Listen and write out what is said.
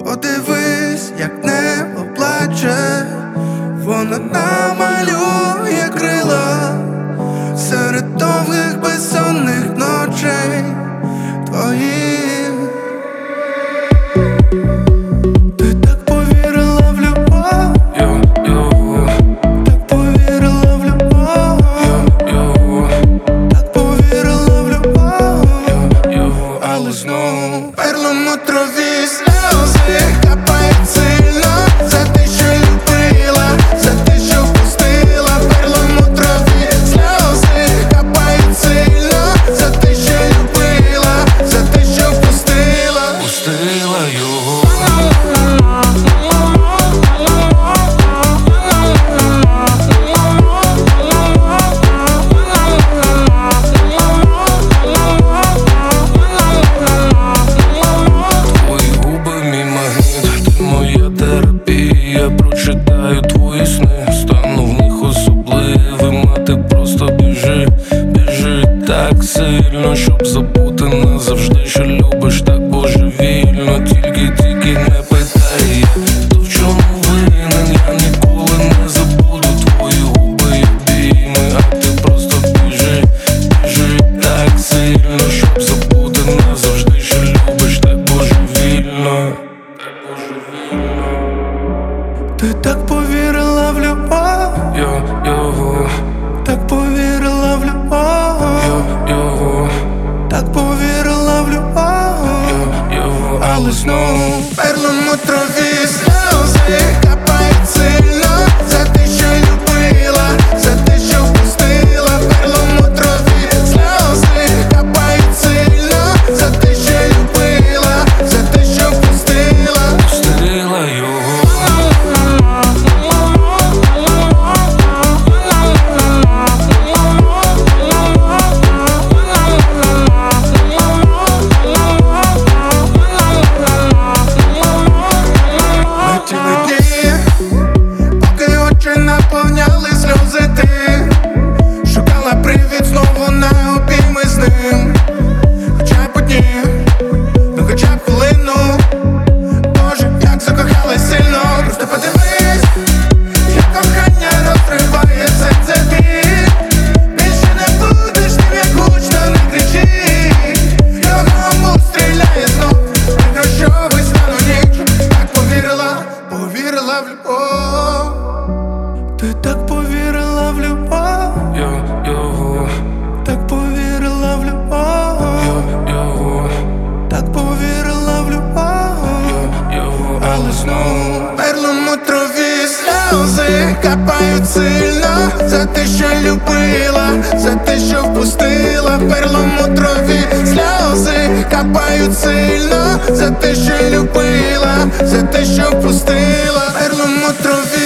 Подивись, як небо плаче, вона намалює крила серед довгих безсонних ночей твоїх. Ти так повірила в любов, так повірила в любов, так повірила в любов, але знову перламутрові сльози капають сильно за те, що любила, за те, що впустила. Перламутрові сльози капають сильно за те, що любила, за те, що впустила. Пустила його. Я прочитаю твої сни, стану в них особливим, а ти просто біжи, біжи так сильно, щоб забути назавжди, що любиш так божевільно. Тільки не питай, то в чому винен, я ніколи не забуду твої губи й обійми, а ти просто біжи, біжи так сильно, щоб забути назавжди, що любиш так божевільно. Ти так повірила в любов, так повірила в любов, так повірила в любов, але знову перламутрові сльози капають сильно за те, що любила, за те, що впустила. Перламутрові сльози капають сильно за те, що любила, за те, що впустила. Пустила його. Поки очі наповняли сльози, ти шукала привід знову на обійми з ним. Хоча б одні, ну хоча б хвилину. Боже, як закохалась сильно. Просто подивись, як кохання розриває серце біль. Більше не будеш тим, як гучно не кричи. Його стріляє знов, пригрощовий стану ніч. Так повірила, повірила в любов. Ти так повірила в любов, так повірила в любов, так повірила в любов, але знову перламутрові сльози капають сильно за те, що любила, за те, що впустила. Перламутрові сльози капають сильно за те, що любила, за те, що впустила. Перламутрові